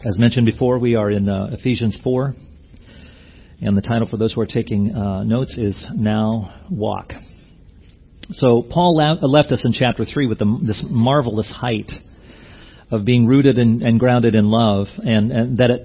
As mentioned before, we are in Ephesians 4, and the title for those who are taking notes is Now Walk. So Paul left us in chapter 3 with this marvelous height of being rooted and grounded in love, and that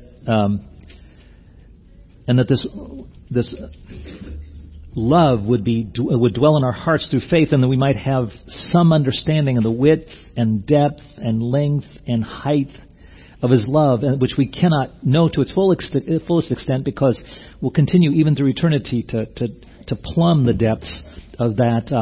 this love would dwell in our hearts through faith, and that we might have some understanding of the width and depth and length and height of His love, which we cannot know to its fullest extent, because we'll continue even through eternity to plumb the depths of that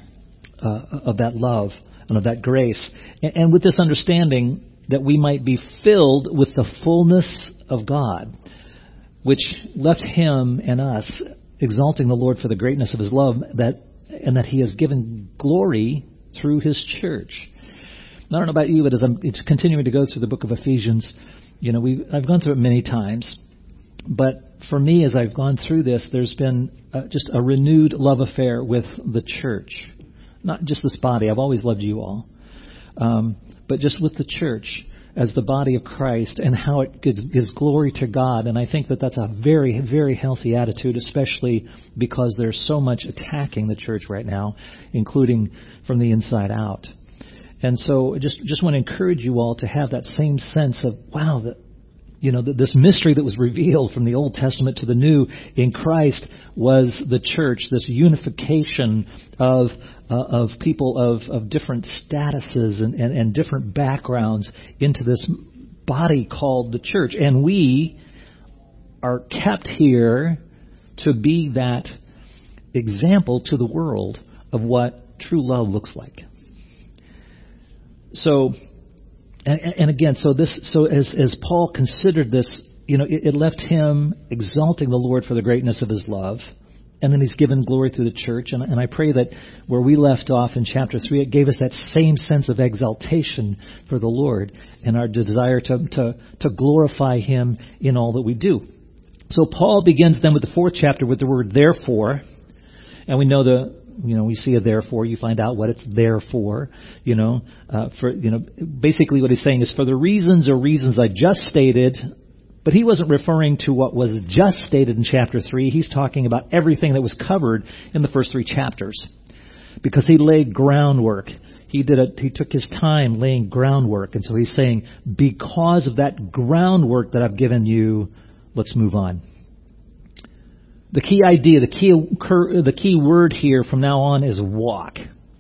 love and of that grace, and with this understanding that we might be filled with the fullness of God, which left Him and us exalting the Lord for the greatness of His love, and that He has given glory through His church. I don't know about you, but as I'm continuing to go through the book of Ephesians, I've gone through it many times. But for me, as I've gone through this, there's been just a renewed love affair with the church. Not just this body. I've always loved you all. But just with the church as the body of Christ, and how it gives glory to God. And I think that that's a very, very healthy attitude, especially because there's so much attacking the church right now, including from the inside out. And so just want to encourage you all to have that same sense of, wow, this mystery that was revealed from the Old Testament to the New in Christ was the church, this unification of people of different statuses and different backgrounds into this body called the church. And we are kept here to be that example to the world of what true love looks like. So, and again, as Paul considered this, it left him exalting the Lord for the greatness of His love, and then He's given glory through the church. And I pray that where we left off in chapter 3, it gave us that same sense of exaltation for the Lord and our desire to glorify Him in all that we do. So Paul begins then with the 4th chapter with the word therefore, and we know we see a therefore. You find out what it's there for. Basically what he's saying is for the reasons I just stated. But he wasn't referring to what was just stated in chapter 3. He's talking about everything that was covered in the first 3 chapters, because he laid groundwork. He took his time laying groundwork, and so he's saying, because of that groundwork that I've given you, let's move on. The key idea, the key word here from now on is walk.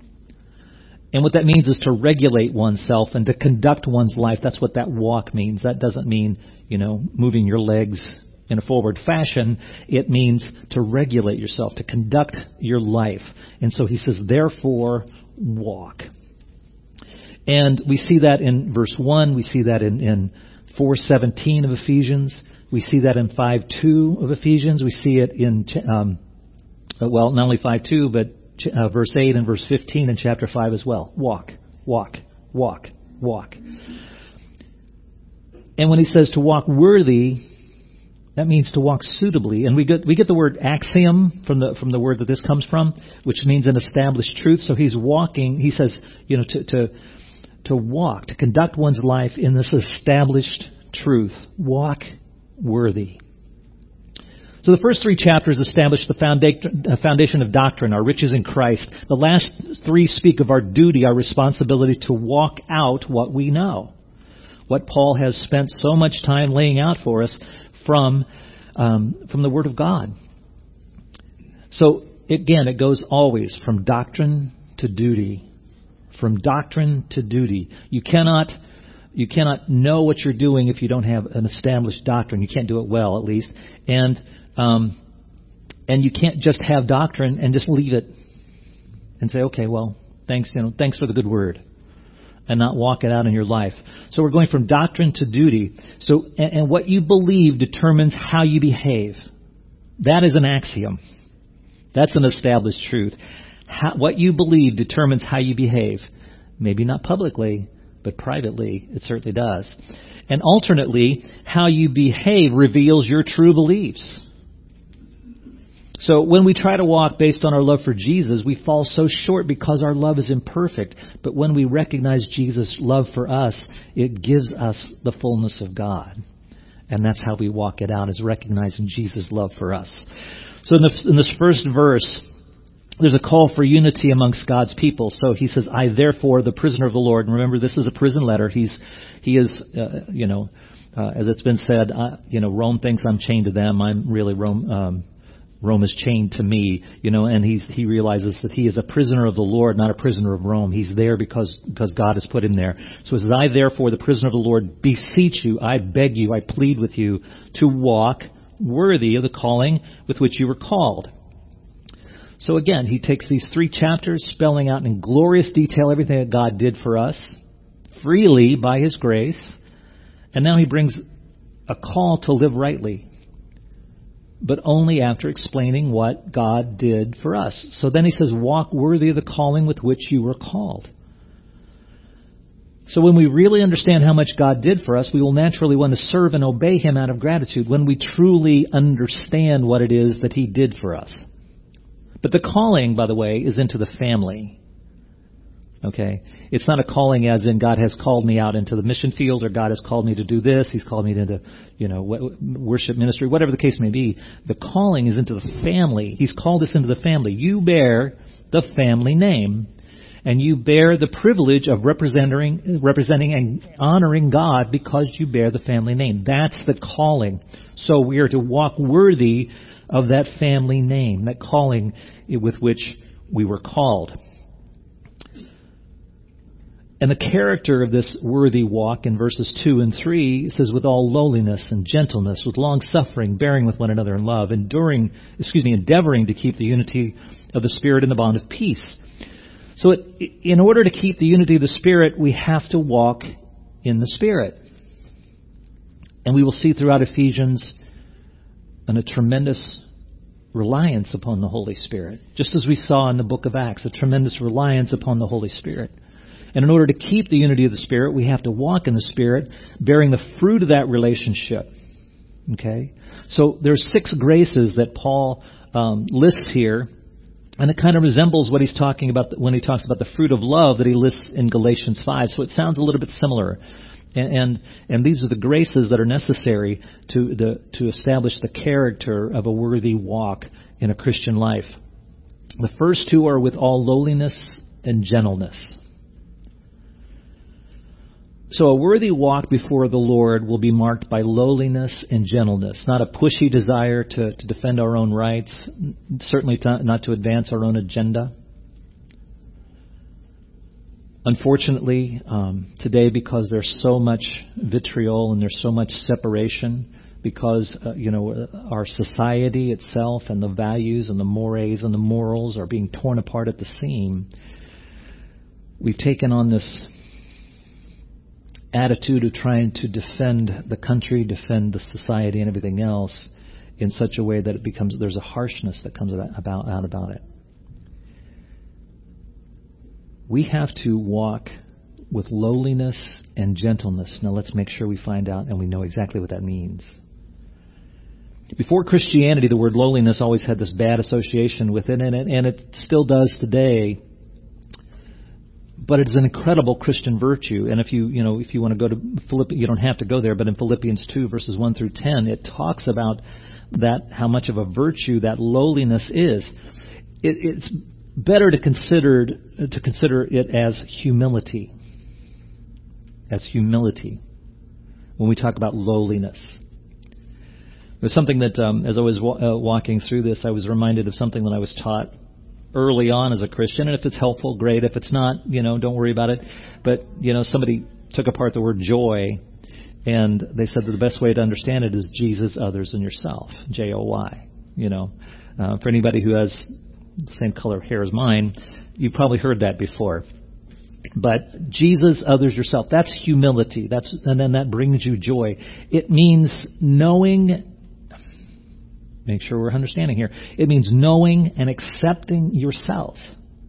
And what that means is to regulate oneself and to conduct one's life. That's what that walk means. That doesn't mean, moving your legs in a forward fashion. It means to regulate yourself, to conduct your life. And so he says, therefore, walk. And we see that in verse 1. We see that in 4:17 of Ephesians. We see that in 5:2 of Ephesians. We see it in, not only 5:2, but verse 8 and verse 15 in chapter 5 as well. Walk, walk, walk, walk. And when he says to walk worthy, that means to walk suitably. And we get the word axiom from the word that this comes from, which means an established truth. So he's walking. He says, to walk, to conduct one's life in this established truth. Walk worthy. So the first 3 chapters establish the foundation of doctrine, our riches in Christ. The last 3 speak of our duty, our responsibility to walk out what we know, what Paul has spent so much time laying out for us from the Word of God. So again, it goes always from doctrine to duty, from doctrine to duty. You cannot know what you're doing if you don't have an established doctrine. You can't do it well, at least. And you can't just have doctrine and just leave it and say, okay, well, thanks for the good word, and not walk it out in your life. So we're going from doctrine to duty. So, and what you believe determines how you behave. That is an axiom. That's an established truth. What you believe determines how you behave. Maybe not publicly, but privately, it certainly does. And alternately, how you behave reveals your true beliefs. So when we try to walk based on our love for Jesus, we fall so short because our love is imperfect. But when we recognize Jesus' love for us, it gives us the fullness of God. And that's how we walk it out, is recognizing Jesus' love for us. So in this first verse, there's a call for unity amongst God's people. So he says, I therefore, the prisoner of the Lord. And remember, this is a prison letter. He is, as it's been said, Rome thinks I'm chained to them. I'm really Rome. Rome is chained to me, and he realizes that he is a prisoner of the Lord, not a prisoner of Rome. He's there because God has put him there. So it says, I therefore, the prisoner of the Lord, beseech you, I beg you, I plead with you to walk worthy of the calling with which you were called. So again, he takes these 3 chapters, spelling out in glorious detail everything that God did for us, freely by his grace, and now he brings a call to live rightly, but only after explaining what God did for us. So then he says, walk worthy of the calling with which you were called. So when we really understand how much God did for us, we will naturally want to serve and obey him out of gratitude when we truly understand what it is that he did for us. But the calling, by the way, is into the family. Okay? It's not a calling as in God has called me out into the mission field, or God has called me to do this. He's called me into, worship ministry, whatever the case may be. The calling is into the family. He's called us into the family. You bear the family name, and you bear the privilege of representing and honoring God because you bear the family name. That's the calling. So we are to walk worthy of that family name, that calling with which we were called. And the character of this worthy walk in verses 2 and 3 says, with all lowliness and gentleness, with long suffering, bearing with one another in love, endeavoring to keep the unity of the Spirit in the bond of peace. So in order to keep the unity of the Spirit, we have to walk in the Spirit. And we will see throughout Ephesians a tremendous reliance upon the Holy Spirit. Just as we saw in the book of Acts, a tremendous reliance upon the Holy Spirit. And in order to keep the unity of the Spirit, we have to walk in the Spirit, bearing the fruit of that relationship. Okay? So there's 6 graces that Paul lists here, and it kind of resembles what he's talking about when he talks about the fruit of love that he lists in Galatians 5. So it sounds a little bit similar. And these are the graces that are necessary to establish the character of a worthy walk in a Christian life. The first 2 are with all lowliness and gentleness. So a worthy walk before the Lord will be marked by lowliness and gentleness, not a pushy desire to defend our own rights, certainly not to advance our own agenda. Unfortunately, today, because there's so much vitriol and there's so much separation, because our society itself and the values and the mores and the morals are being torn apart at the seam, we've taken on this attitude of trying to defend the country, defend the society and everything else in such a way that there's a harshness that comes about it. We have to walk with lowliness and gentleness. Now let's make sure we find out and we know exactly what that means. Before Christianity, the word lowliness always had this bad association with it, and it still does today. But it's an incredible Christian virtue. And if you want to go to Philippians, you don't have to go there, but in Philippians 2, verses 1 through 10, it talks about that, how much of a virtue that lowliness is. It's better to consider it as humility. As humility when we talk about lowliness. There's something that, as I was walking through this, I was reminded of something that I was taught early on as a Christian, and if it's helpful, great. If it's not, don't worry about it. But, somebody took apart the word joy, and they said that the best way to understand it is Jesus, others, and yourself. Joy. For anybody who has the same color hair as mine, you've probably heard that before. But Jesus, others, yourself, that's humility. And then that brings you joy. It means knowing. Make sure we're understanding here. It means knowing and accepting yourselves,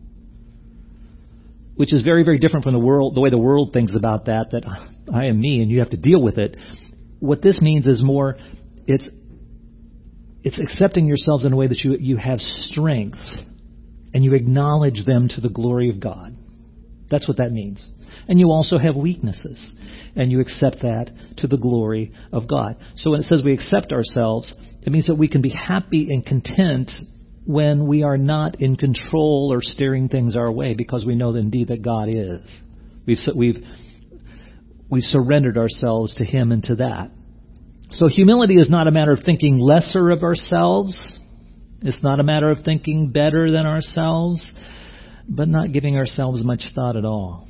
which is very, very different from the way the world thinks about that I am me and you have to deal with it. What this means is more, it's It's accepting yourselves in a way that you have strengths and you acknowledge them to the glory of God. That's what that means. And you also have weaknesses, and you accept that to the glory of God. So when it says we accept ourselves, it means that we can be happy and content when we are not in control or steering things our way, because we know indeed that God is. We've surrendered ourselves to Him and to that. So humility is not a matter of thinking lesser of ourselves. It's not a matter of thinking better than ourselves, but not giving ourselves much thought at all.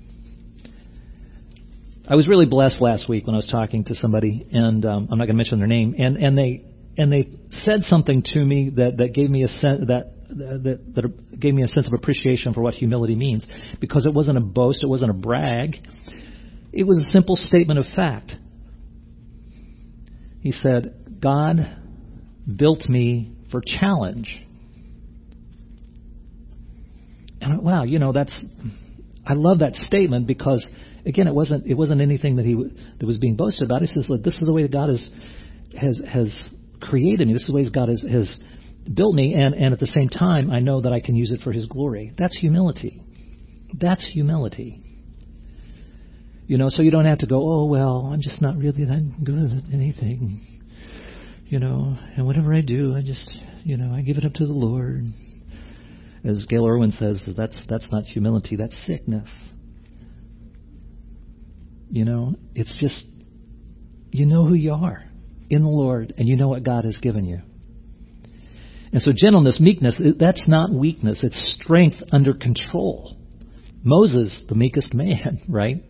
I was really blessed last week when I was talking to somebody, and I'm not going to mention their name, and they said something to me that gave me a sense that gave me a sense of appreciation for what humility means, because it wasn't a boast, it wasn't a brag, it was a simple statement of fact. He said, God built me for challenge. And wow, I love that statement, because again, it wasn't anything that was being boasted about. He says, look, this is the way that God has created me. This is the way God has built me, and at the same time, I know that I can use it for His glory. That's humility. That's humility. So you don't have to go, oh, well, I'm just not really that good at anything. And whatever I do, I just, I give it up to the Lord. As Gail Irwin says, that's not humility, that's sickness. It's just, you know who you are in the Lord, and you know what God has given you. And so gentleness, meekness, that's not weakness, it's strength under control. Moses, the meekest man, right?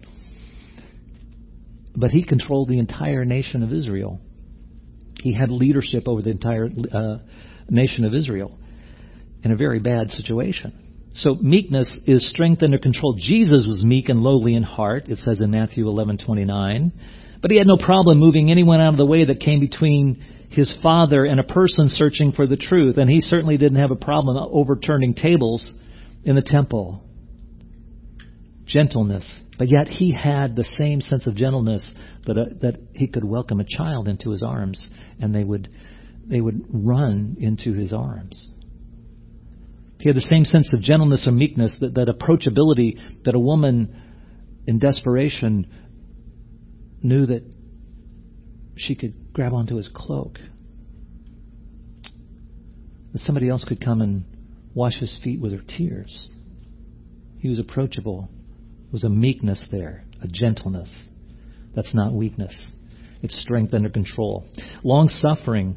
But he controlled the entire nation of Israel. He had leadership over the entire nation of Israel in a very bad situation. So meekness is strength under control. Jesus was meek and lowly in heart, it says in Matthew 11:29. But He had no problem moving anyone out of the way that came between His Father and a person searching for the truth. And He certainly didn't have a problem overturning tables in the temple. Gentleness. But yet He had the same sense of gentleness that He could welcome a child into His arms, and they would run into His arms. He had the same sense of gentleness or meekness, that approachability, that a woman in desperation knew that she could grab onto His cloak, that somebody else could come and wash His feet with her tears. He was approachable. There was a meekness there, a gentleness. That's not weakness. It's strength under control. Long-suffering.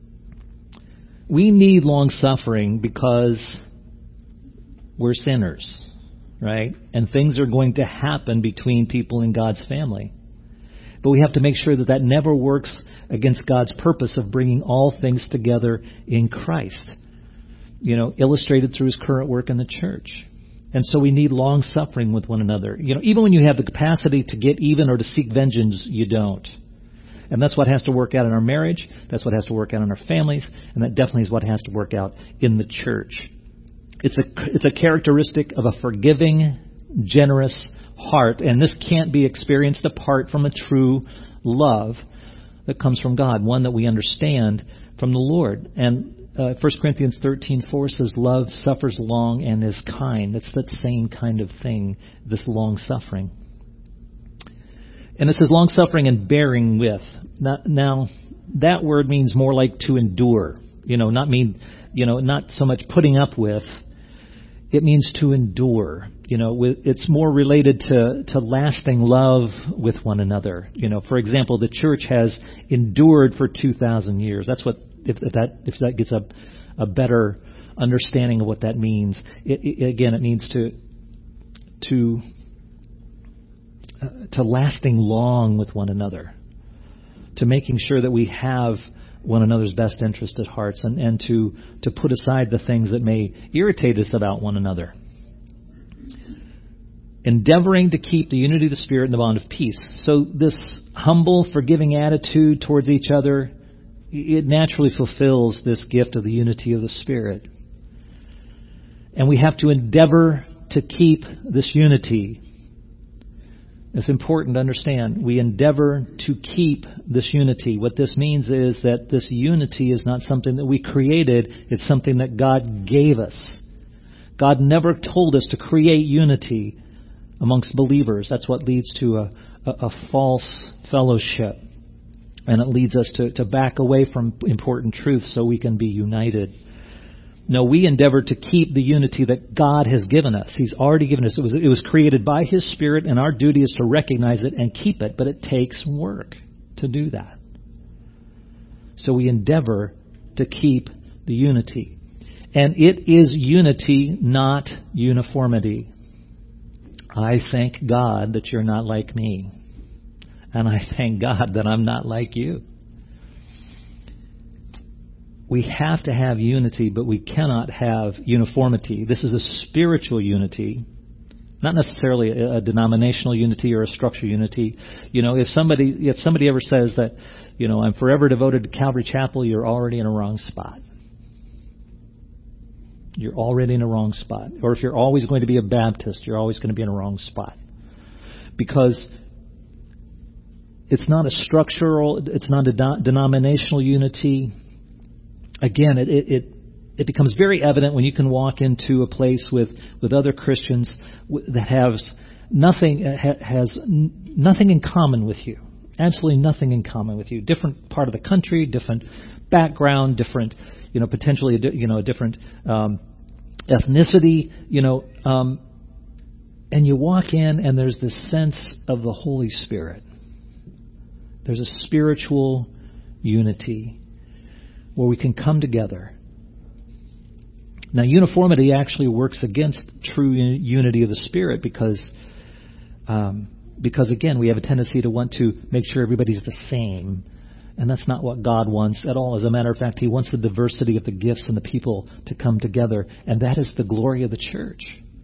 We need long-suffering because we're sinners, right? And things are going to happen between people in God's family. But we have to make sure that never works against God's purpose of bringing all things together in Christ, illustrated through His current work in the church. And so we need long suffering with one another. Even when you have the capacity to get even or to seek vengeance, you don't. And that's what has to work out in our marriage. That's what has to work out in our families. And that definitely is what has to work out in the church. It's a characteristic of a forgiving, generous heart. And this can't be experienced apart from a true love that comes from God, one that we understand from the Lord. And 1 Corinthians 13:4 says, love suffers long and is kind. It's that same kind of thing, this long suffering. And it says long suffering and bearing with. Now, that word means more like to endure. Not so much putting up with. It means to endure. It's more related to lasting love with one another. For example, the church has endured for 2,000 years. That's what, if that gets a better understanding of what that means. It means to lasting long with one another, to making sure that we have one another's best interest at hearts, and to put aside the things that may irritate us about one another. Endeavoring to keep the unity of the Spirit and the bond of peace. So this humble, forgiving attitude towards each other, it naturally fulfills this gift of the unity of the Spirit. And we have to endeavor to keep this unity. It's important to understand. We endeavor to keep this unity. What this means is that this unity is not something that we created. It's something that God gave us. God never told us to create unity amongst believers. That's what leads to a false fellowship. And it leads us to back away from important truths so we can be united. No, we endeavor to keep the unity that God has given us. He's already given us. It was created by His Spirit, and our duty is to recognize it and keep it. But it takes work to do that. So we endeavor to keep the unity. And it is unity, not uniformity. I thank God that you're not like me. And I thank God that I'm not like you. We have to have unity, but we cannot have uniformity. This is a spiritual unity, not necessarily a denominational unity or a structural unity. You know, if somebody ever says that, you know, I'm forever devoted to Calvary Chapel, you're already in a wrong spot. You're already in a wrong spot. Or if you're always going to be a Baptist, you're always going to be in a wrong spot. Because it's not a structural, it's not a denominational unity. Again, it becomes very evident when you can walk into a place with other Christians that has nothing in common with you. Absolutely nothing in common with you. Different part of the country, different background, different, you know, potentially a different ethnicity, you know, and you walk in and there's this sense of the Holy Spirit. There's a spiritual unity where we can come together. Now, uniformity actually works against true unity of the Spirit because again, we have a tendency to want to make sure everybody's the same. And that's not what God wants at all. As a matter of fact, He wants the diversity of the gifts and the people to come together. And that is the glory of the church.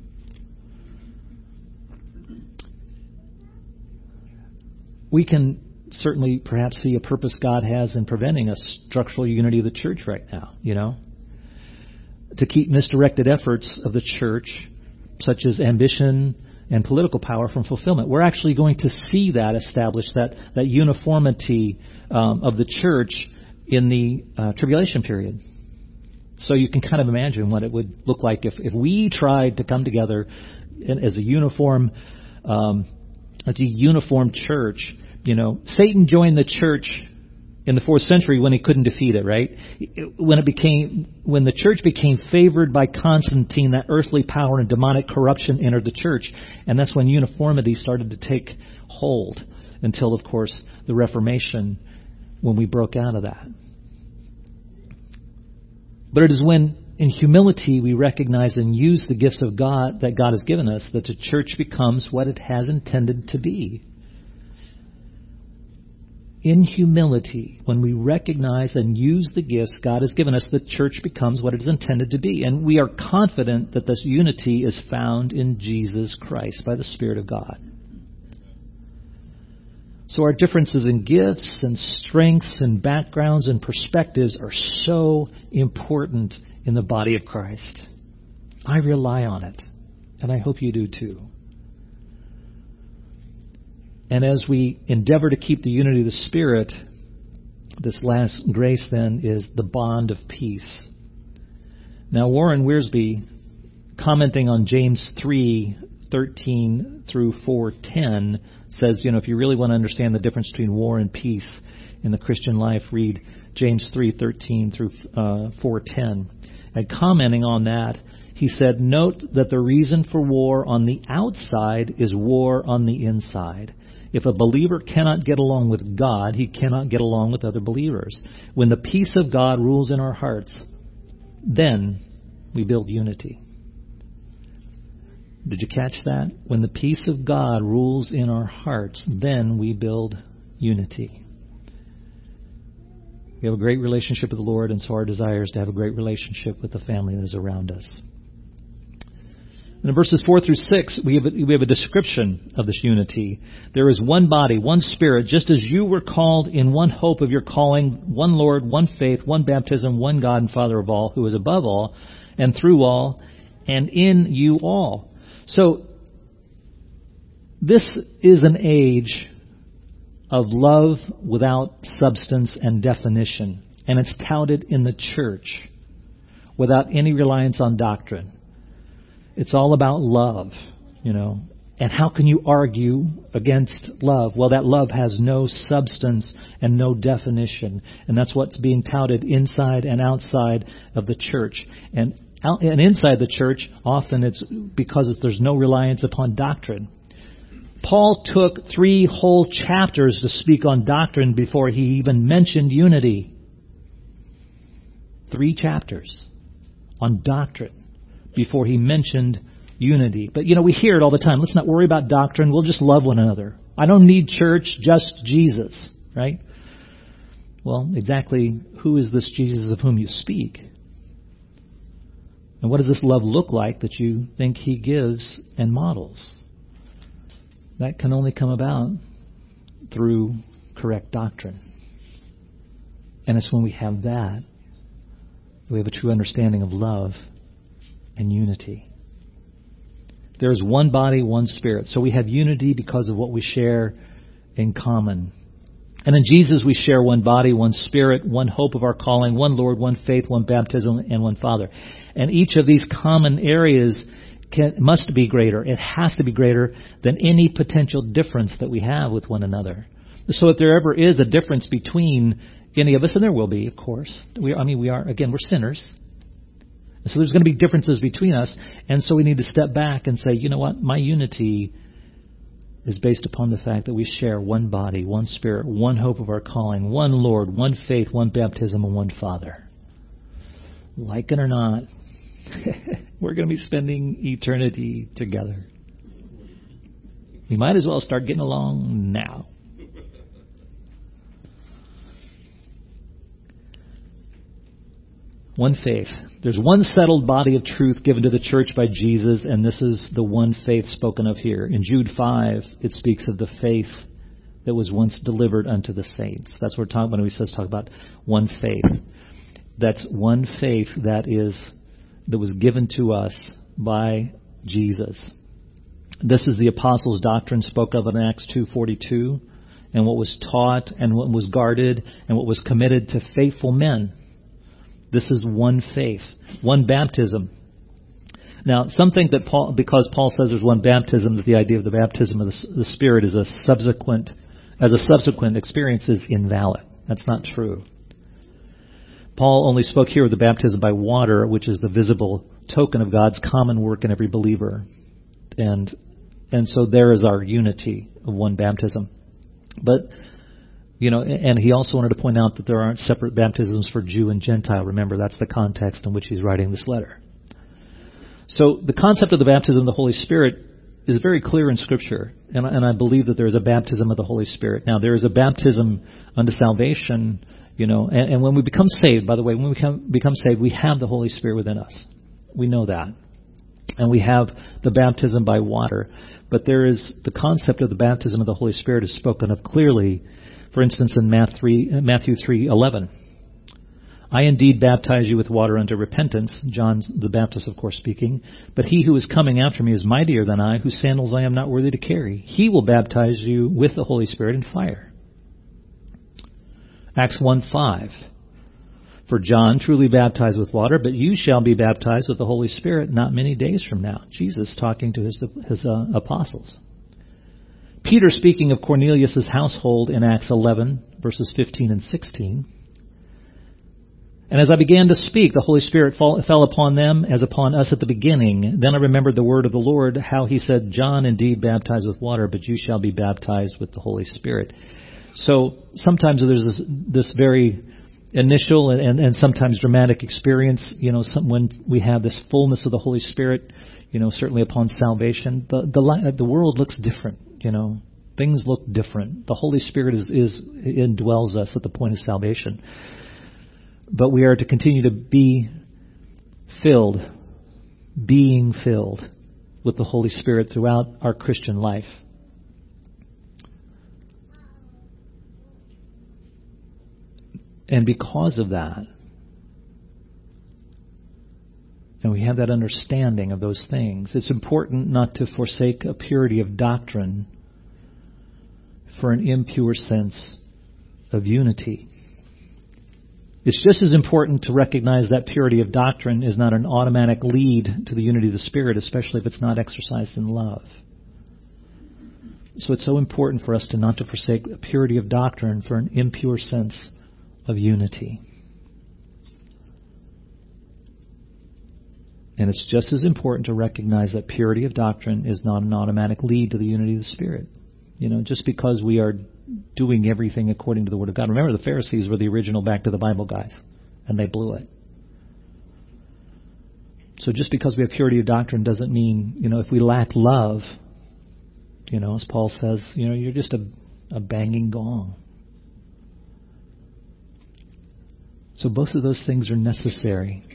We can certainly perhaps see a purpose God has in preventing a structural unity of the church right now, you know, to keep misdirected efforts of the church, such as ambition and political power, from fulfillment. We're actually going to see that established, that uniformity of the church in the tribulation period. So you can kind of imagine what it would look like if we tried to come together as a uniform church. You know, Satan joined the church in the 4th century when he couldn't defeat it, right? When the church became favored by Constantine, that earthly power and demonic corruption entered the church. And that's when uniformity started to take hold until, of course, the Reformation, when we broke out of that. But it is when, in humility, we recognize and use the gifts of God that God has given us that the church becomes what it has intended to be. In humility, when we recognize and use the gifts God has given us, the church becomes what it is intended to be. And we are confident that this unity is found in Jesus Christ by the Spirit of God. So our differences in gifts and strengths and backgrounds and perspectives are so important in the body of Christ. I rely on it, and I hope you do too. And as we endeavor to keep the unity of the Spirit, this last grace then is the bond of peace. Now, Warren Wiersbe, commenting on James 3:13 through 4:10, says, you know, if you really want to understand the difference between war and peace in the Christian life, read James 3:13 through 4:10. And commenting on that, he said, note that the reason for war on the outside is war on the inside. If a believer cannot get along with God, he cannot get along with other believers. When the peace of God rules in our hearts, then we build unity. Did you catch that? When the peace of God rules in our hearts, then we build unity. We have a great relationship with the Lord, and so our desire is to have a great relationship with the family that is around us. And in verses 4 through 6, we have a description of this unity. There is one body, one Spirit, just as you were called in one hope of your calling, one Lord, one faith, one baptism, one God and Father of all, who is above all, and through all, and in you all. So This is an age of love without substance and definition, and it's touted in the church without any reliance on doctrine. It's all about love, And how can you argue against love? Well, that love has no substance and no definition. And that's what's being touted inside and outside of the church. And inside the church, often it's because there's no reliance upon doctrine. Paul took 3 whole chapters to speak on doctrine before he even mentioned unity. 3 chapters on doctrine before he mentioned unity. But, we hear it all the time. Let's not worry about doctrine. We'll just love one another. I don't need church, just Jesus, right? Well, exactly who is this Jesus of whom you speak? And what does this love look like that you think he gives and models? That can only come about through correct doctrine. And it's when we have that, we have a true understanding of love and unity. There's one body, one spirit. So we have unity because of what we share in common. And in Jesus we share one body, one spirit, one hope of our calling, one Lord, one faith, one baptism, and one Father. And each of these common areas must be greater. It has to be greater than any potential difference that we have with one another. So if there ever is a difference between any of us, and there will be, of course. We're sinners. So there's going to be differences between us. And so we need to step back and say, you know what? My unity is based upon the fact that we share one body, one spirit, one hope of our calling, one Lord, one faith, one baptism, and one Father. Like it or not, we're going to be spending eternity together. We might as well start getting along now. One faith. There's one settled body of truth given to the church by Jesus, and this is the one faith spoken of here. In Jude 5, it speaks of the faith that was once delivered unto the saints. That's what we're talking about when he says talk about one faith. That's one faith that was given to us by Jesus. This is the apostles' doctrine spoke of in Acts 2:42, and what was taught and what was guarded and what was committed to faithful men. This is one faith, one baptism. Now, some think that because Paul says there's one baptism, that the idea of the baptism of the Spirit is a subsequent experience is invalid. That's not true. Paul only spoke here of the baptism by water, which is the visible token of God's common work in every believer. And so there is our unity of one baptism. But and he also wanted to point out that there aren't separate baptisms for Jew and Gentile. Remember, that's the context in which he's writing this letter. So the concept of the baptism of the Holy Spirit is very clear in Scripture, and I believe that there is a baptism of the Holy Spirit. Now, there is a baptism unto salvation, and when we become saved, by the way, when we become saved, we have the Holy Spirit within us. We know that. And we have the baptism by water. But there is the concept of the baptism of the Holy Spirit is spoken of clearly. For instance, in Matthew 3:11, I indeed baptize you with water unto repentance, John the Baptist, of course, speaking, but he who is coming after me is mightier than I, whose sandals I am not worthy to carry. He will baptize you with the Holy Spirit and fire. Acts 1:5, for John truly baptized with water, but you shall be baptized with the Holy Spirit not many days from now. Jesus talking to his apostles. Peter speaking of Cornelius' household in Acts 11, verses 15 and 16. And as I began to speak, the Holy Spirit fell upon them as upon us at the beginning. Then I remembered the word of the Lord, how he said, John indeed baptized with water, but you shall be baptized with the Holy Spirit. So sometimes there's this very initial and sometimes dramatic experience, when we have this fullness of the Holy Spirit, certainly upon salvation. The world looks different. Things look different. The Holy Spirit indwells us at the point of salvation. But we are to continue to being filled with the Holy Spirit throughout our Christian life. And because of that, and we have that understanding of those things, it's important not to forsake a purity of doctrine for an impure sense of unity. It's just as important to recognize that purity of doctrine is not an automatic lead to the unity of the Spirit, especially if it's not exercised in love. So it's so important for us not to forsake the purity of doctrine for an impure sense of unity. And it's just as important to recognize that purity of doctrine is not an automatic lead to the unity of the Spirit. Just because we are doing everything according to the Word of God. Remember, the Pharisees were the original Back to the Bible guys, and they blew it. So just because we have purity of doctrine doesn't mean, if we lack love, as Paul says, you're just a banging gong. So both of those things are necessary.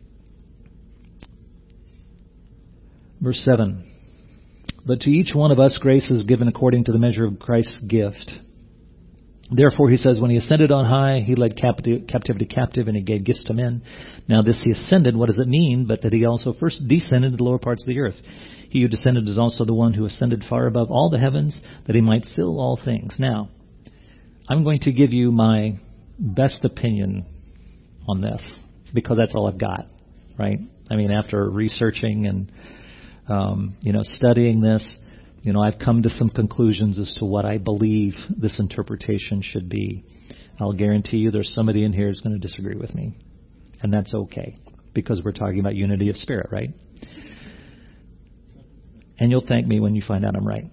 Verse 7. But to each one of us grace is given according to the measure of Christ's gift. Therefore, he says, when he ascended on high, he led captivity captive, and he gave gifts to men. Now this he ascended, what does it mean? But that he also first descended to the lower parts of the earth. He who descended is also the one who ascended far above all the heavens, that he might fill all things. Now, I'm going to give you my best opinion on this, because that's all I've got, right? After researching and studying this, I've come to some conclusions as to what I believe this interpretation should be. I'll guarantee you there's somebody in here who's going to disagree with me. And that's okay, because we're talking about unity of spirit, right? And you'll thank me when you find out I'm right.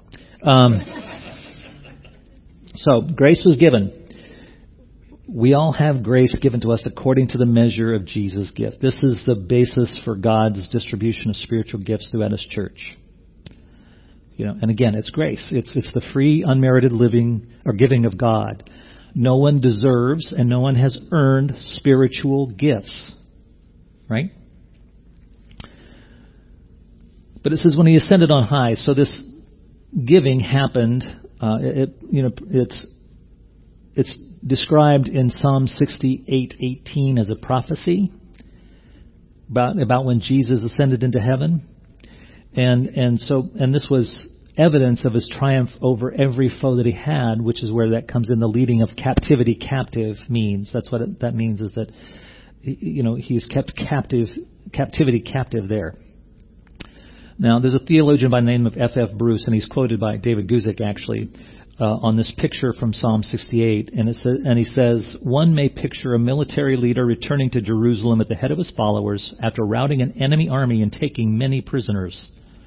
So, grace was given. We all have grace given to us according to the measure of Jesus' gift. This is the basis for God's distribution of spiritual gifts throughout His church. And again, it's grace. It's the free, unmerited living or giving of God. No one deserves and no one has earned spiritual gifts. Right? But it says when He ascended on high, so this giving happened. It's described in Psalm 68:18 as a prophecy about when Jesus ascended into heaven. And this was evidence of His triumph over every foe that He had, which is where that comes in. The leading of captivity captive means. That's what that means, is that He's kept captivity captive there. Now, there's a theologian by the name of F.F. Bruce, and he's quoted by David Guzik actually on this picture from Psalm 68, and he says, one may picture a military leader returning to Jerusalem at the head of his followers after routing an enemy army and taking many prisoners.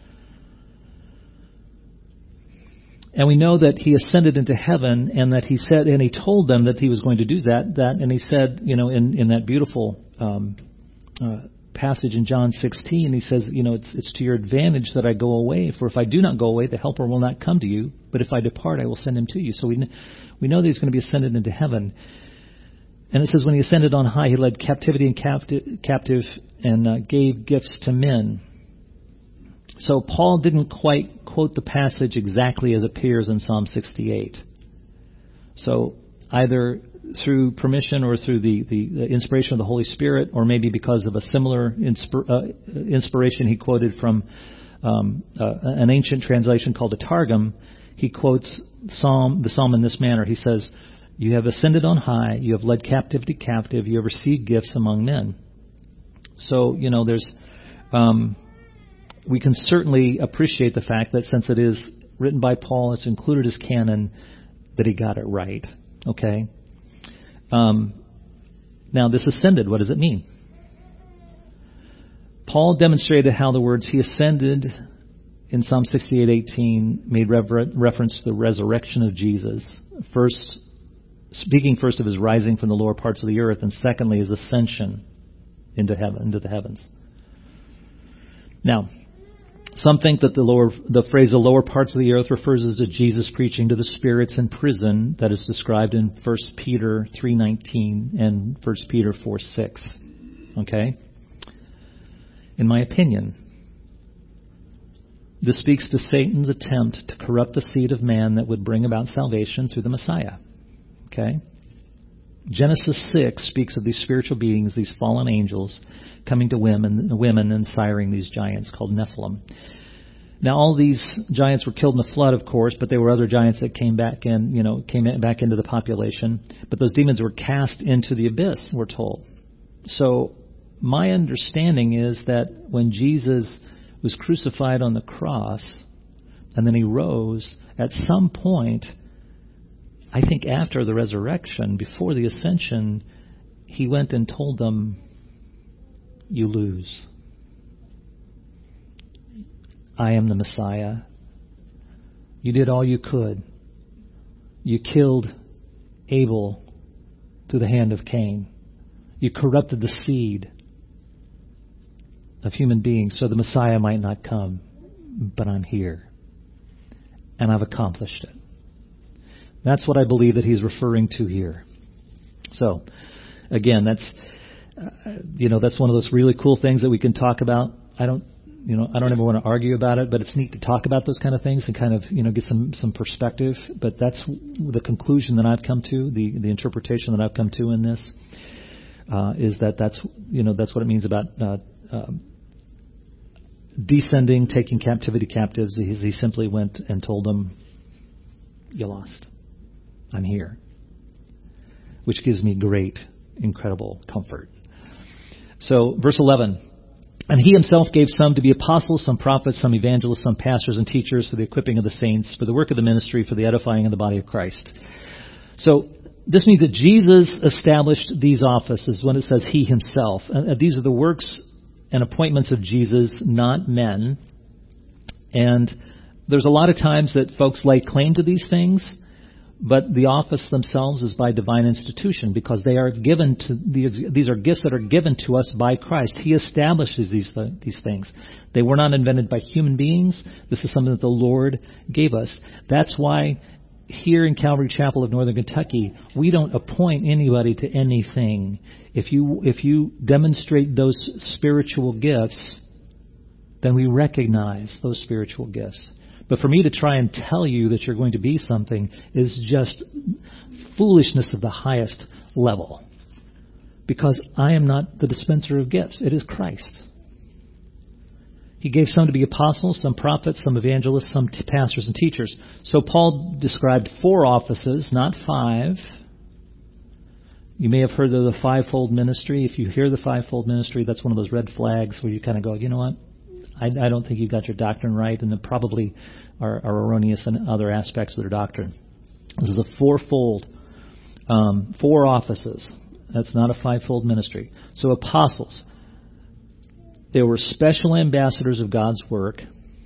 And we know that He ascended into heaven, and that He said, and He told them that He was going to do that, and He said, in that beautiful passage in John 16, He says, it's to your advantage that I go away, for if I do not go away, the Helper will not come to you, but if I depart, I will send Him to you. So we know that He's going to be ascended into heaven. And it says when He ascended on high, He led captivity and captive and gave gifts to men. So Paul didn't quite quote the passage exactly as it appears in Psalm 68. So either through permission or through the inspiration of the Holy Spirit, or maybe because of a similar inspiration he quoted from an ancient translation called a Targum, he quotes the psalm in this manner. He says, you have ascended on high, you have led captivity captive, you have received gifts among men. So, there's... we can certainly appreciate the fact that since it is written by Paul, it's included as canon, that he got it right. Okay? Now, this ascended, what does it mean? Paul demonstrated how the words he ascended in Psalm 68:18 made reference to the resurrection of Jesus. Speaking first of His rising from the lower parts of the earth, and secondly, His ascension into heaven, into the heavens. Now, some think that the phrase the lower parts of the earth refers to Jesus preaching to the spirits in prison that is described in 1 Peter 3:19 and 1 Peter 4:6. Okay? In my opinion, this speaks to Satan's attempt to corrupt the seed of man that would bring about salvation through the Messiah. Okay? Genesis 6 speaks of these spiritual beings, these fallen angels, coming to women and siring these giants called Nephilim. Now, all these giants were killed in the flood, of course, but there were other giants that came back back into the population. But those demons were cast into the abyss, we're told. So my understanding is that when Jesus was crucified on the cross and then he rose, at some point, I think after the resurrection, before the ascension, he went and told them, "You lose. I am the Messiah. You did all you could. You killed Abel through the hand of Cain. You corrupted the seed of human beings so the Messiah might not come. But I'm here. And I've accomplished it." That's what I believe that he's referring to here. So, again, that's one of those really cool things that we can talk about. I don't ever want to argue about it, but it's neat to talk about those kind of things and kind of, get some perspective. But that's the conclusion that I've come to, the interpretation that I've come to in this, is that's what it means about descending, taking captivity captives. He simply went and told them, "You lost. I'm here," which gives me great, incredible comfort. So, verse 11. "And he himself gave some to be apostles, some prophets, some evangelists, some pastors and teachers for the equipping of the saints, for the work of the ministry, for the edifying of the body of Christ." So this means that Jesus established these offices when it says he himself. These are the works and appointments of Jesus, not men. And there's a lot of times that folks lay claim to these things, but the office themselves is by divine institution because they are given to these are gifts that are given to us by Christ. He establishes these things. They were not invented by human beings. This is something that the Lord gave us. That's why here in Calvary Chapel of Northern Kentucky, we don't appoint anybody to anything. If you demonstrate those spiritual gifts, then we recognize those spiritual gifts. But for me to try and tell you that you're going to be something is just foolishness of the highest level. Because I am not the dispenser of gifts. It is Christ. He gave some to be apostles, some prophets, some evangelists, some pastors and teachers. So Paul described 4 offices, not 5. You may have heard of the fivefold ministry. If you hear the fivefold ministry, that's one of those red flags where you kind of go, you know what? I don't think you got your doctrine right, and they probably are erroneous in other aspects of their doctrine. This is a 4-fold, 4 offices. That's not a 5-fold ministry. So apostles, they were special ambassadors of God's work.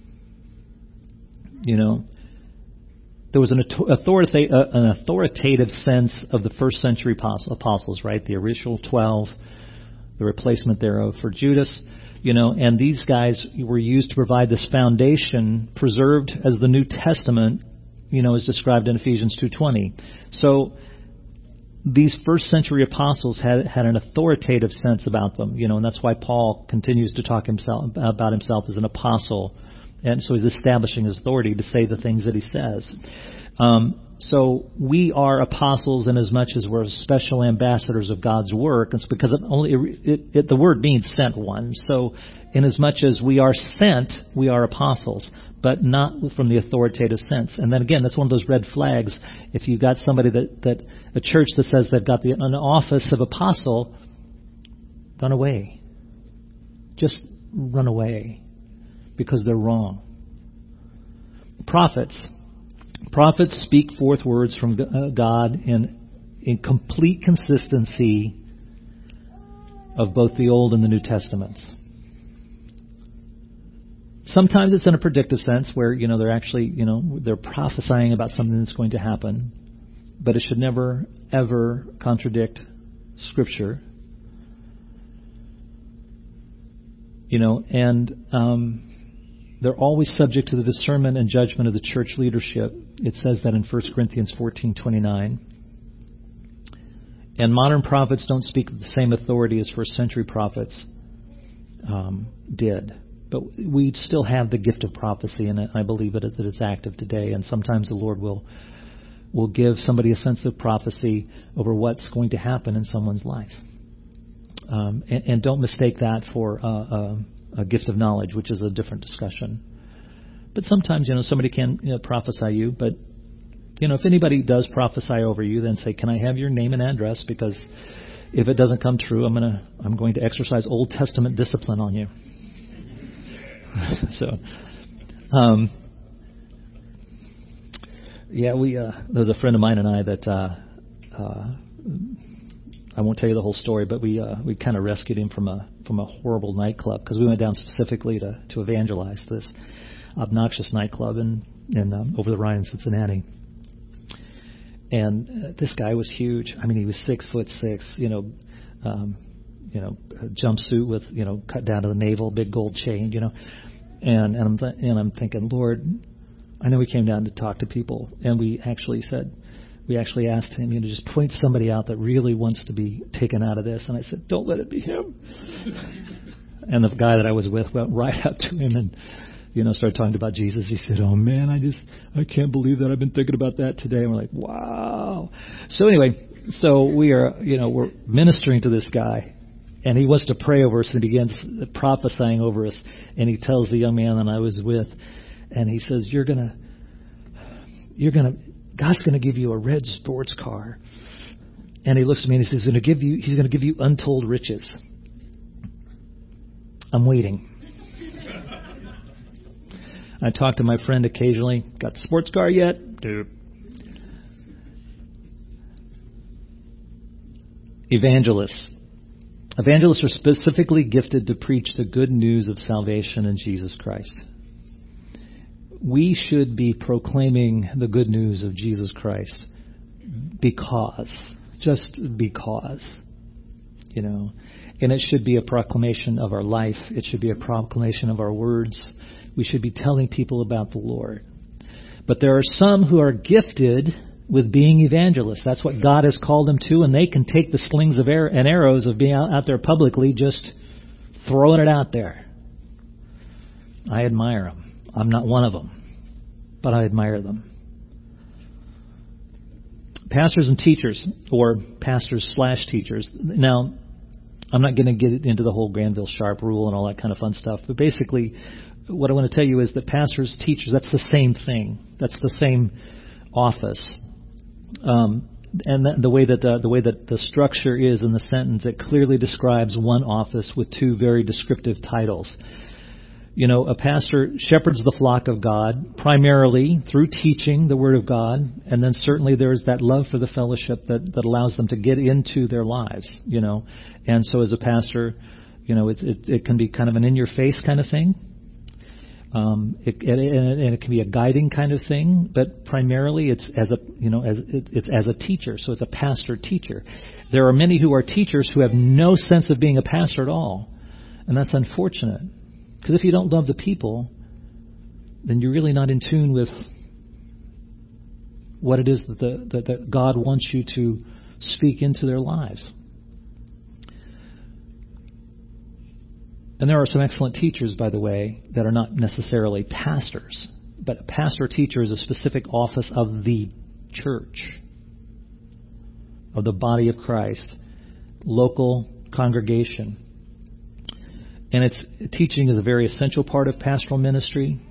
There was an authoritative sense of the first century apostles, right? The original 12, the replacement thereof for Judas. And these guys were used to provide this foundation preserved as the New Testament, is described in Ephesians 2:20. So these first century apostles had an authoritative sense about them, and that's why Paul continues to talk about himself as an apostle. And so he's establishing his authority to say the things that he says. So we are apostles in as much as we're special ambassadors of God's work. It's because the word means sent one. So in as much as we are sent, we are apostles, but not from the authoritative sense. And then again, that's one of those red flags. If you've got somebody that a church that says they've got an office of apostle, run away. Just run away because they're wrong. Prophets speak forth words from God in complete consistency of both the Old and the New Testaments. Sometimes it's in a predictive sense where, they're actually, they're prophesying about something that's going to happen, but it should never, ever contradict Scripture. They're always subject to the discernment and judgment of the church leadership. It says that in 1 Corinthians 14:29. And modern prophets don't speak with the same authority as first century prophets did. But we still have the gift of prophecy, and I believe that it's active today. And sometimes the Lord will give somebody a sense of prophecy over what's going to happen in someone's life. And don't mistake that for a gift of knowledge, which is a different discussion. But sometimes, somebody can prophesy you. But, if anybody does prophesy over you, then say, can I have your name and address? Because if it doesn't come true, I'm going to exercise Old Testament discipline on you. So, there was a friend of mine and I that I won't tell you the whole story, but we kind of rescued him from a horrible nightclub, because we went down specifically to evangelize this obnoxious nightclub in over the Rhine in Cincinnati. And this guy was huge. I mean, he was 6'6", a jumpsuit with cut down to the navel, big gold chain, and I'm thinking, Lord, I know he came down to talk to people, and we actually asked him, to just point somebody out that really wants to be taken out of this. And I said, don't let it be him. And the guy that I was with went right up to him and, started talking about Jesus. He said, oh man, I can't believe that. I've been thinking about that today. And we're like, wow. So anyway, we are, we're ministering to this guy, and he wants to pray over us, and he begins prophesying over us. And he tells the young man that I was with, and he says, God's going to give you a red sports car. And he looks at me and he says, he's going to give you untold riches. I'm waiting. I talk to my friend occasionally. Got the sports car yet? Nope. Evangelists. Evangelists are specifically gifted to preach the good news of salvation in Jesus Christ. We should be proclaiming the good news of Jesus Christ just because, and it should be a proclamation of our life. It should be a proclamation of our words. We should be telling people about the Lord. But there are some who are gifted with being evangelists. That's what God has called them to, and they can take the slings and arrows of being out there publicly, just throwing it out there. I admire them. I'm not one of them, but I admire them. Pastors and teachers, or pastors/teachers. Now, I'm not going to get into the whole Granville Sharp rule and all that kind of fun stuff, but basically, what I want to tell you is that pastors, teachers, that's the same thing. That's the same office. And the way that the structure is in the sentence, it clearly describes one office with two very descriptive titles. A pastor shepherds the flock of God primarily through teaching the Word of God, and then certainly there's that love for the fellowship that allows them to get into their lives, And so as a pastor, it can be kind of an in-your-face kind of thing. It can be a guiding kind of thing, but primarily it's as a teacher. So it's a pastor teacher. There are many who are teachers who have no sense of being a pastor at all, and that's unfortunate. Because if you don't love the people, then you're really not in tune with what it is that God wants you to speak into their lives. And there are some excellent teachers, by the way, that are not necessarily pastors. But a pastor-teacher is a specific office of the church, of the body of Christ, local congregation. And teaching is a very essential part of pastoral ministry.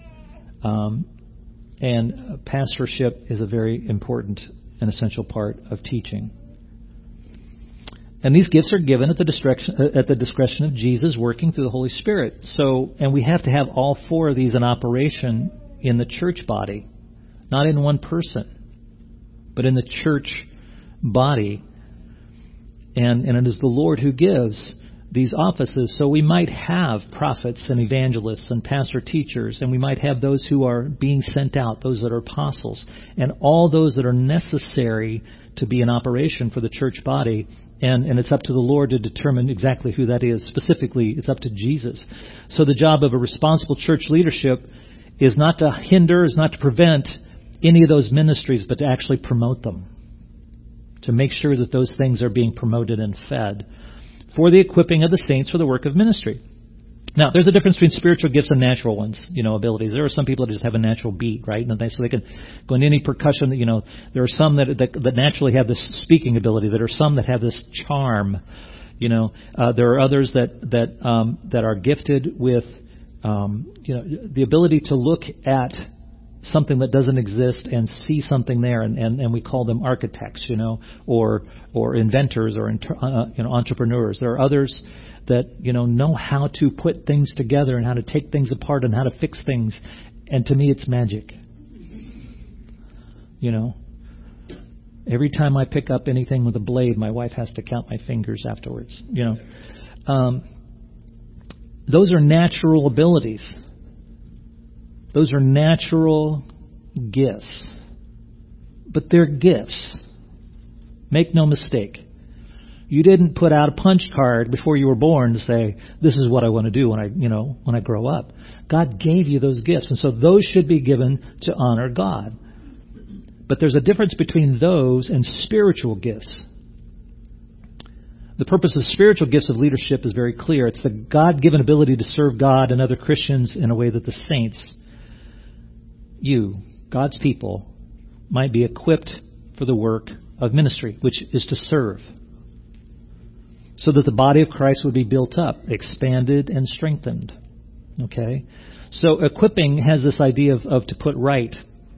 And pastorship is a very important and essential part of teaching. And these gifts are given at the discretion of Jesus, working through the Holy Spirit. And we have to have all four of these in operation in the church body, not in one person, but in the church body. And it is the Lord who gives these offices. So we might have prophets and evangelists and pastor teachers, and we might have those who are being sent out, those that are apostles, and all those that are necessary to be in operation for the church body. And it's up to the Lord to determine exactly who that is. Specifically, it's up to Jesus. So the job of a responsible church leadership is not to hinder, is not to prevent any of those ministries, but to actually promote them, to make sure that those things are being promoted and fed for the equipping of the saints for the work of ministry. Now, there's a difference between spiritual gifts and natural ones, abilities. There are some people that just have a natural beat, right? So they can go into any percussion. There are some that naturally have this speaking ability. There are some that have this charm. There are others that are gifted with The ability to look at something that doesn't exist and see something there, and we call them architects, or inventors, or entrepreneurs. There are others that know how to put things together and how to take things apart and how to fix things. And to me, it's magic. Every time I pick up anything with a blade, my wife has to count my fingers afterwards. Those are natural abilities. Those are natural gifts. But they're gifts. Make no mistake. You didn't put out a punch card before you were born to say, this is what I want to do when I grow up. God gave you those gifts, and so those should be given to honor God. But there's a difference between those and spiritual gifts. The purpose of spiritual gifts of leadership is very clear. It's the God-given ability to serve God and other Christians in a way that the saints, you, God's people, might be equipped for the work of ministry, which is to serve, so that the body of Christ would be built up, expanded, and strengthened. Okay? So equipping has this idea of to put right.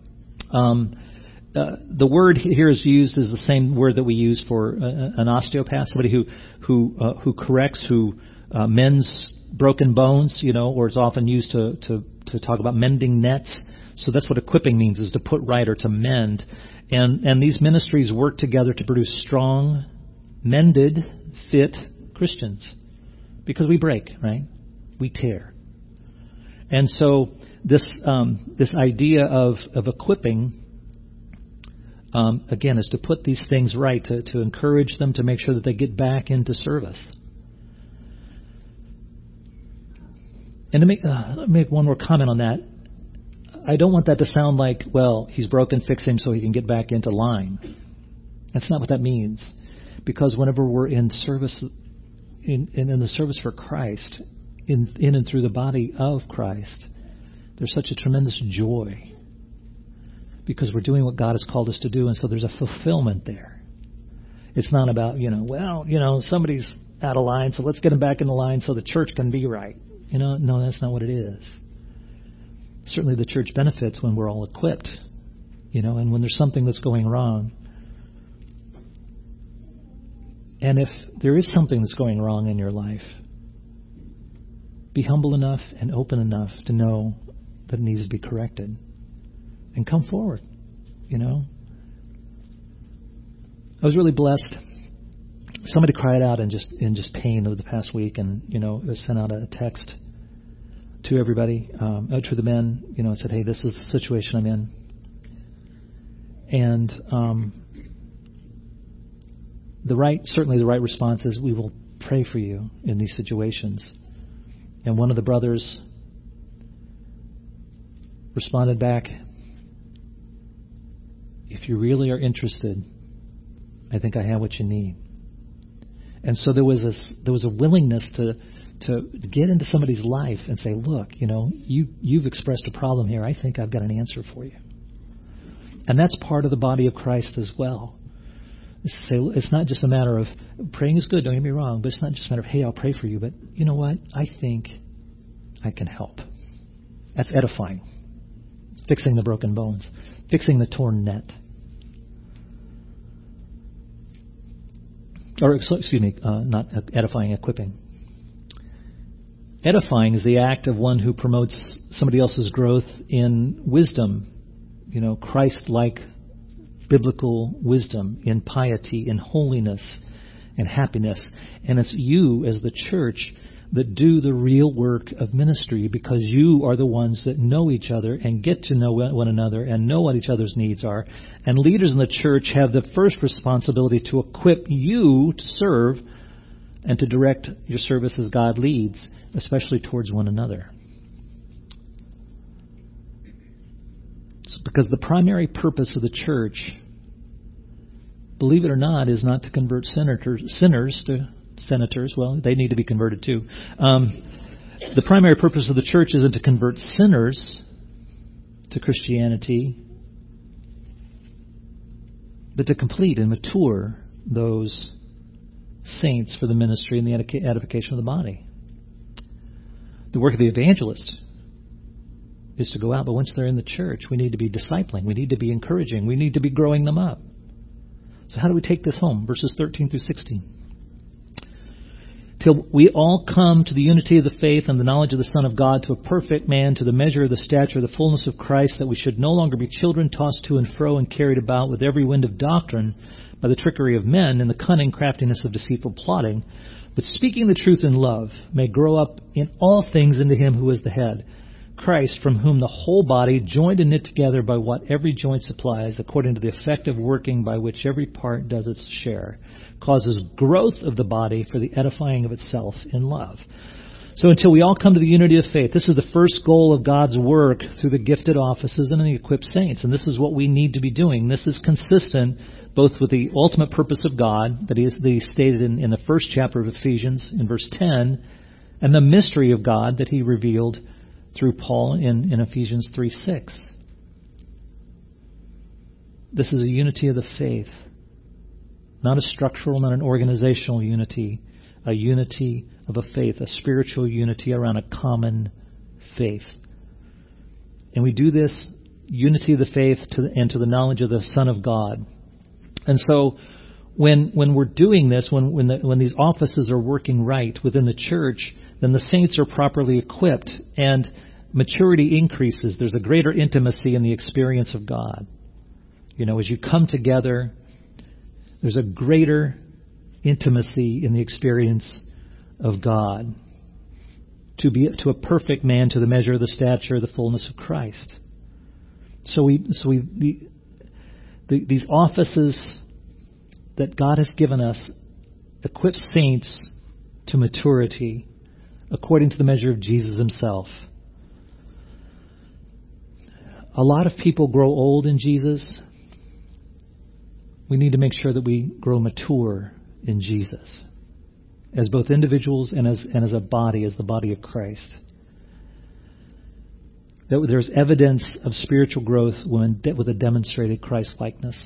The word here is used as the same word that we use for an osteopath, somebody who corrects, who mends broken bones, or it's often used to talk about mending nets. So that's what equipping means, is to put right or to mend. And these ministries work together to produce strong, mended, fit Christians. Because we break, right? We tear. And so this idea of equipping, again, is to put these things right, to encourage them, to make sure that they get back into service. And to make one more comment on that, I don't want that to sound like, well, he's broken, fix him so he can get back into line. That's not what that means. Because whenever we're in service, in the service for Christ, in and through the body of Christ, there's such a tremendous joy. Because we're doing what God has called us to do, and so there's a fulfillment there. It's not about, somebody's out of line, so let's get them back in the line so the church can be right. No, that's not what it is. Certainly the church benefits when we're all equipped, and when there's something that's going wrong. And if there is something that's going wrong in your life, be humble enough and open enough to know that it needs to be corrected. And come forward, I was really blessed. Somebody cried out in just pain over the past week, and sent out a text to everybody, to the men, and said, "Hey, this is the situation I'm in." And certainly the right response is, we will pray for you in these situations. And one of the brothers responded back, "If you really are interested, I think I have what you need." And so there was a willingness to get into somebody's life and say, "Look, you've expressed a problem here. I think I've got an answer for you." And that's part of the body of Christ as well. It's to say, it's not just a matter of praying is good. Don't get me wrong, but it's not just a matter of, hey, I'll pray for you. But you know what? I think I can help. That's edifying. Fixing the broken bones, fixing the torn net. Or, excuse me, not edifying, equipping. Edifying is the act of one who promotes somebody else's growth in wisdom, Christ-like biblical wisdom, in piety, in holiness, and happiness. And it's you as the church that do the real work of ministry, because you are the ones that know each other and get to know one another and know what each other's needs are. And leaders in the church have the first responsibility to equip you to serve and to direct your service as God leads, especially towards one another. Because the primary purpose of the church, believe it or not, is not to convert sinners to senators. Well, they need to be converted too. The primary purpose of the church isn't to convert sinners to Christianity, but to complete and mature those saints for the ministry and the edification of the body. The work of the evangelist is to go out, but once they're in the church, we need to be discipling. We need to be encouraging. We need to be growing them up. So how do we take this home? Verses 13 through 16. Till we all come to the unity of the faith and the knowledge of the Son of God, to a perfect man, to the measure of the stature of the fullness of Christ, that we should no longer be children tossed to and fro and carried about with every wind of doctrine by the trickery of men and the cunning craftiness of deceitful plotting, but speaking the truth in love, may grow up in all things into him who is the head, Christ, from whom the whole body, joined and knit together by what every joint supplies, according to the effective working by which every part does its share, causes growth of the body for the edifying of itself in love. So until we all come to the unity of faith, this is the first goal of God's work through the gifted offices and the equipped saints. And this is what we need to be doing. This is consistent both with the ultimate purpose of God that he stated in the first chapter of Ephesians in verse 10, and the mystery of God that he revealed through Paul in Ephesians 3:6. This is a unity of the faith. Not a structural, not an organizational unity. A unity of a faith, a spiritual unity around a common faith. And we do this unity of the faith and to the knowledge of the Son of God. And so when we're doing this, when these offices are working right within the church, then the saints are properly equipped and maturity increases. There's a greater intimacy in the experience of God. You know, as you come together, there's a greater intimacy in the experience of God. To a perfect man, to the measure of the stature of the fullness of Christ. These offices that God has given us equip saints to maturity according to the measure of Jesus himself. A lot of people grow old in Jesus. We need to make sure that we grow mature in Jesus as both individuals and as a body, as the body of Christ. That there's evidence of spiritual growth with a demonstrated Christ-likeness.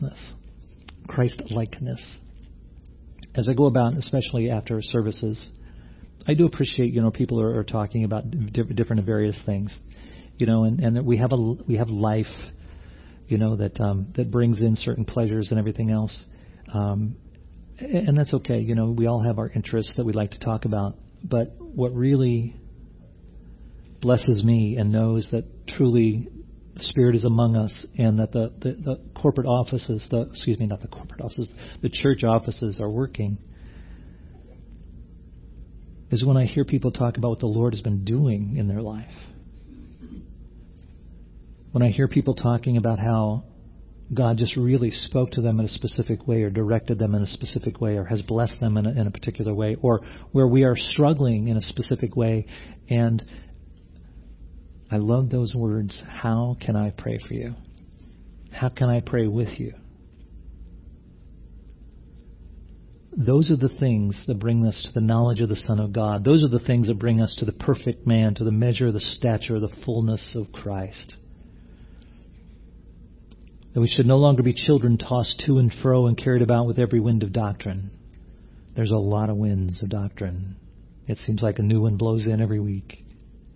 As I go about, especially after services, I do appreciate, people are talking about different and various things, and that we have life, that brings in certain pleasures and everything else. And that's okay. We all have our interests that we like to talk about. But what really blesses me and knows that truly the Spirit is among us and that the corporate offices, the church offices are working, is when I hear people talk about what the Lord has been doing in their life. When I hear people talking about how God just really spoke to them in a specific way or directed them in a specific way or has blessed them in a particular way, or where we are struggling in a specific way. And I love those words, how can I pray for you? How can I pray with you? Those are the things that bring us to the knowledge of the Son of God. Those are the things that bring us to the perfect man, to the measure of the stature of the fullness of Christ. That we should no longer be children tossed to and fro and carried about with every wind of doctrine. There's a lot of winds of doctrine. It seems like a new one blows in every week.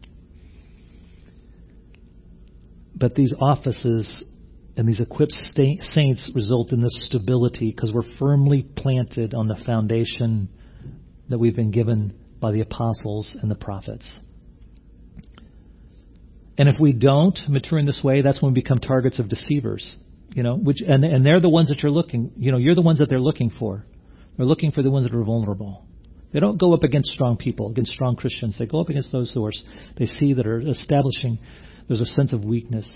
But these offices and these equipped saints result in this stability because we're firmly planted on the foundation that we've been given by the apostles and the prophets. And if we don't mature in this way, that's when we become targets of deceivers. And they're the ones that you're looking, you're the ones that they're looking for. They're looking for the ones that are vulnerable. They don't go up against strong people, against strong Christians. They go up against those who they see that are establishing, there's a sense of weakness.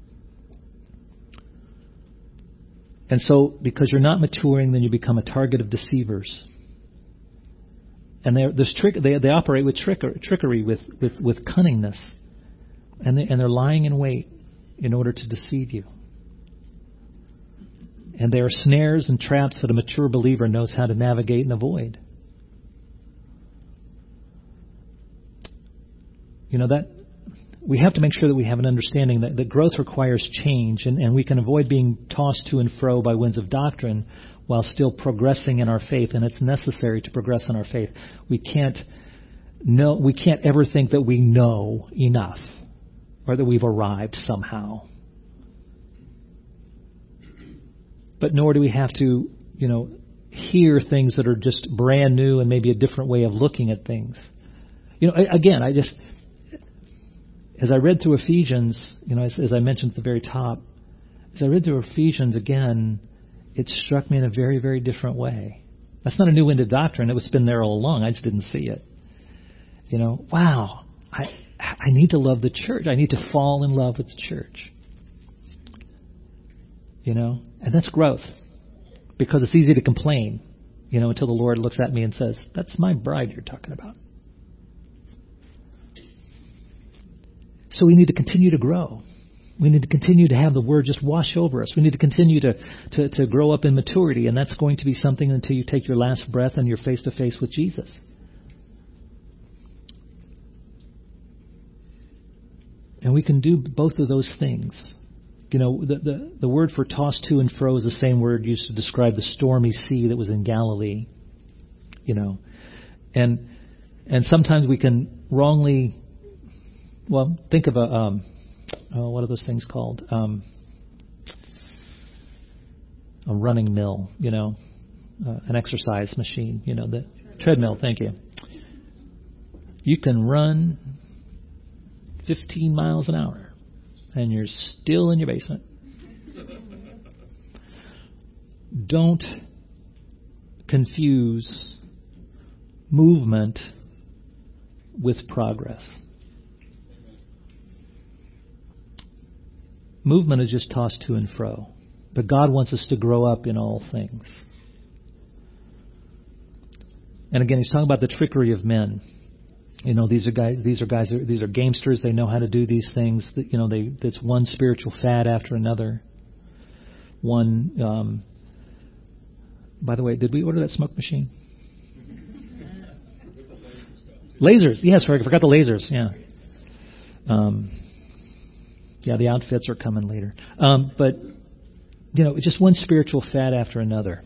And so, because you're not maturing, then you become a target of deceivers. And they operate with trickery, with cunningness. And they're lying in wait in order to deceive you. And they are snares and traps that a mature believer knows how to navigate and avoid. That we have to make sure that we have an understanding that growth requires change, and we can avoid being tossed to and fro by winds of doctrine while still progressing in our faith. And it's necessary to progress in our faith. We can't no, we can't ever think that we know enough or that we've arrived somehow. But nor do we have to, hear things that are just brand new and maybe a different way of looking at things. Again, as I read through Ephesians, as I mentioned at the very top, as I read through Ephesians again, it struck me in a very, very different way. That's not a new wind of doctrine. It was been there all along. I just didn't see it. Wow, I need to love the church. I need to fall in love with the church. And that's growth. Because it's easy to complain, until the Lord looks at me and says, that's my bride you're talking about. So we need to continue to grow. We need to continue to have the Word just wash over us. We need to continue to grow up in maturity, and that's going to be something until you take your last breath and you're face to face with Jesus. And we can do both of those things. The word for tossed to and fro is the same word used to describe the stormy sea that was in Galilee. And sometimes we can wrongly, think of what are those things called? A running mill, an exercise machine, the treadmill. Thank you. You can run 15 miles an hour. And you're still in your basement. Don't confuse movement with progress. Movement is just tossed to and fro. But God wants us to grow up in all things. And again, he's talking about the trickery of men. These are gamesters. They know how to do these things. That's one spiritual fad after another. One, by the way, did we order that smoke machine? Lasers. Yes, I forgot the lasers. Yeah. The outfits are coming later. But, just one spiritual fad after another.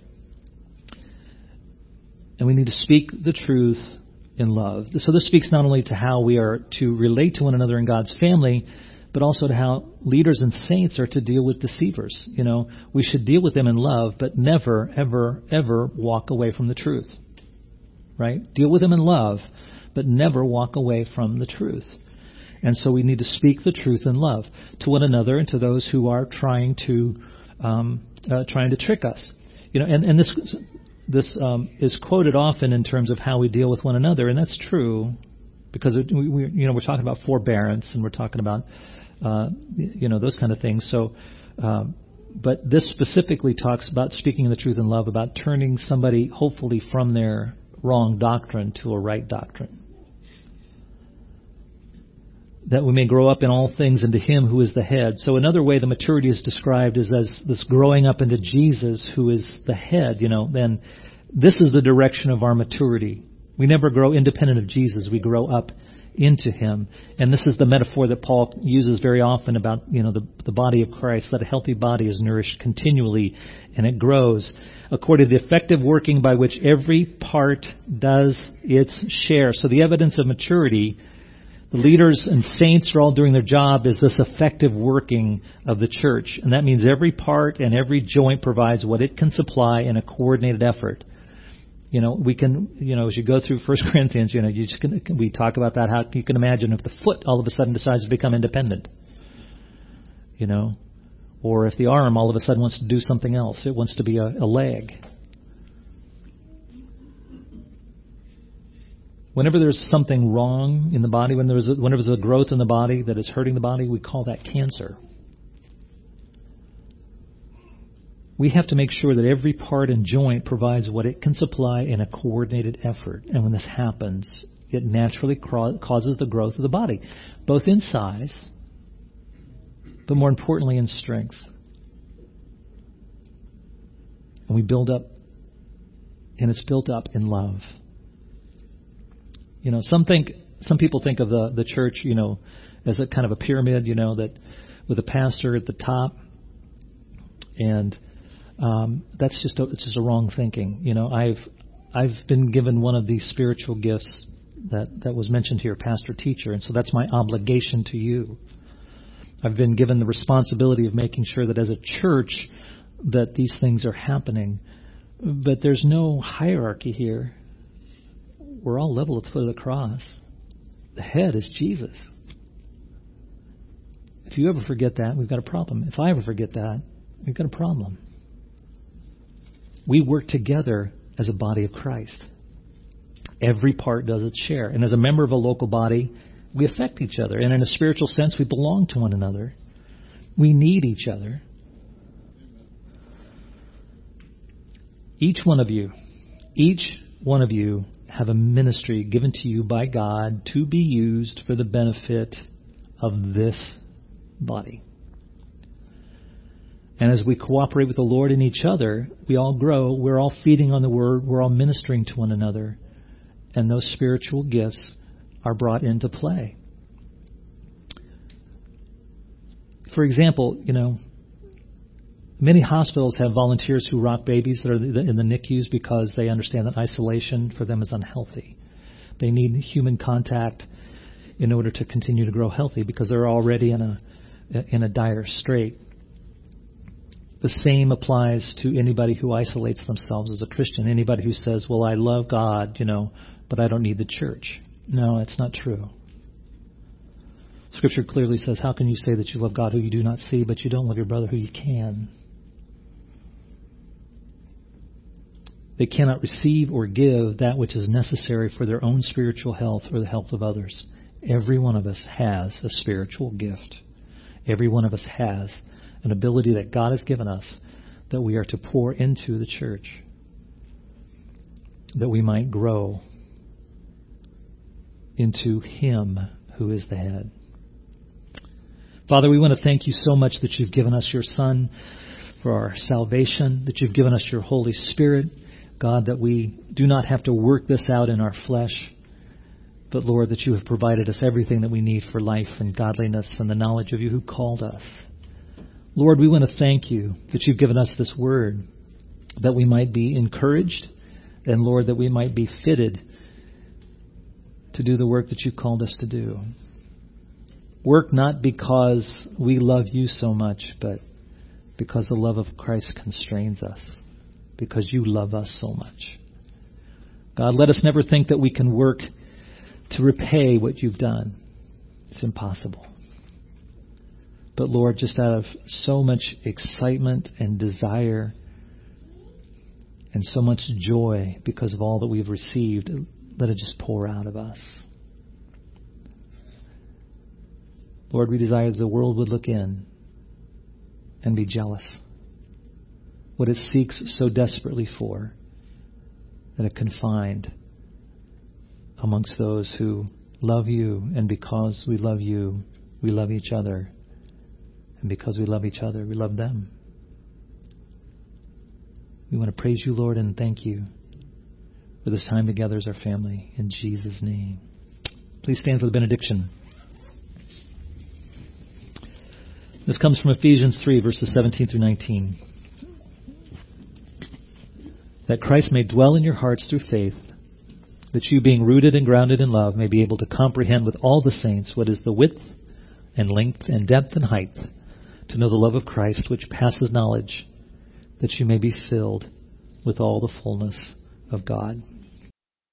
And we need to speak the truth in love. So this speaks not only to how we are to relate to one another in God's family, but also to how leaders and saints are to deal with deceivers. We should deal with them in love, but never, ever, ever walk away from the truth. Right? Deal with them in love, but never walk away from the truth. And so we need to speak the truth in love to one another and to those who are trying to trick us. And this is quoted often in terms of how we deal with one another, and that's true because we're talking about forbearance and we're talking about those kind of things. So, but this specifically talks about speaking the truth in love, about turning somebody hopefully from their wrong doctrine to a right doctrine. That we may grow up in all things into Him who is the head. So another way the maturity is described is as this growing up into Jesus who is the head, then this is the direction of our maturity. We never grow independent of Jesus. We grow up into Him. And this is the metaphor that Paul uses very often about, the body of Christ, that a healthy body is nourished continually and it grows according to the effective working by which every part does its share. So the evidence of maturity, the leaders and saints are all doing their job, is this effective working of the church. And that means every part and every joint provides what it can supply in a coordinated effort. We can, as you go through 1 Corinthians, we talk about that, how you can imagine if the foot all of a sudden decides to become independent, or if the arm all of a sudden wants to do something else, it wants to be a leg. Whenever there's something wrong in the body, whenever there's a growth in the body that is hurting the body, we call that cancer. We have to make sure that every part and joint provides what it can supply in a coordinated effort. And when this happens, it naturally causes the growth of the body, both in size, but more importantly in strength. And we build up, and it's built up in love. Some people think of the church, as a kind of a pyramid, that with a pastor at the top, and that's just a wrong thinking. I've been given one of these spiritual gifts that was mentioned here, pastor, teacher. And so that's my obligation to you. I've been given the responsibility of making sure that as a church that these things are happening. But there's no hierarchy here. We're all level at the foot of the cross. The head is Jesus. If you ever forget that, we've got a problem. If I ever forget that, we've got a problem. We work together as a body of Christ. Every part does its share. And as a member of a local body, we affect each other. And in a spiritual sense, we belong to one another. We need each other. Each one of you have a ministry given to you by God to be used for the benefit of this body. And as we cooperate with the Lord and each other, we all grow. We're all feeding on the Word. We're all ministering to one another. And those spiritual gifts are brought into play. For example, many hospitals have volunteers who rock babies that are in the NICUs because they understand that isolation for them is unhealthy. They need human contact in order to continue to grow healthy because they're already in a dire strait. The same applies to anybody who isolates themselves as a Christian. Anybody who says, well, I love God, but I don't need the church. No, that's not true. Scripture clearly says, how can you say that you love God who you do not see, but you don't love your brother who you can? They cannot receive or give that which is necessary for their own spiritual health or the health of others. Every one of us has a spiritual gift. Every one of us has an ability that God has given us that we are to pour into the church, that we might grow into Him who is the head. Father, we want to thank you so much that you've given us your Son for our salvation, that you've given us your Holy Spirit, God, that we do not have to work this out in our flesh, but Lord, that you have provided us everything that we need for life and godliness and the knowledge of you who called us. Lord, we want to thank you that you've given us this word, that we might be encouraged, and Lord, that we might be fitted to do the work that you've called us to do. Work not because we love you so much, but because the love of Christ constrains us, because you love us so much. God, let us never think that we can work to repay what you've done. It's impossible. But Lord, just out of so much excitement and desire and so much joy because of all that we've received, let it just pour out of us. Lord, we desire that the world would look in and be jealous. What it seeks so desperately for, that it can find amongst those who love you, and because we love you, we love each other. And because we love each other, we love them. We want to praise you, Lord, and thank you for this time together as our family. In Jesus' name. Please stand for the benediction. This comes from Ephesians 3, verses 17 through 19. That Christ may dwell in your hearts through faith, that you, being rooted and grounded in love, may be able to comprehend with all the saints what is the width and length and depth and height, to know the love of Christ which passes knowledge, that you may be filled with all the fullness of God.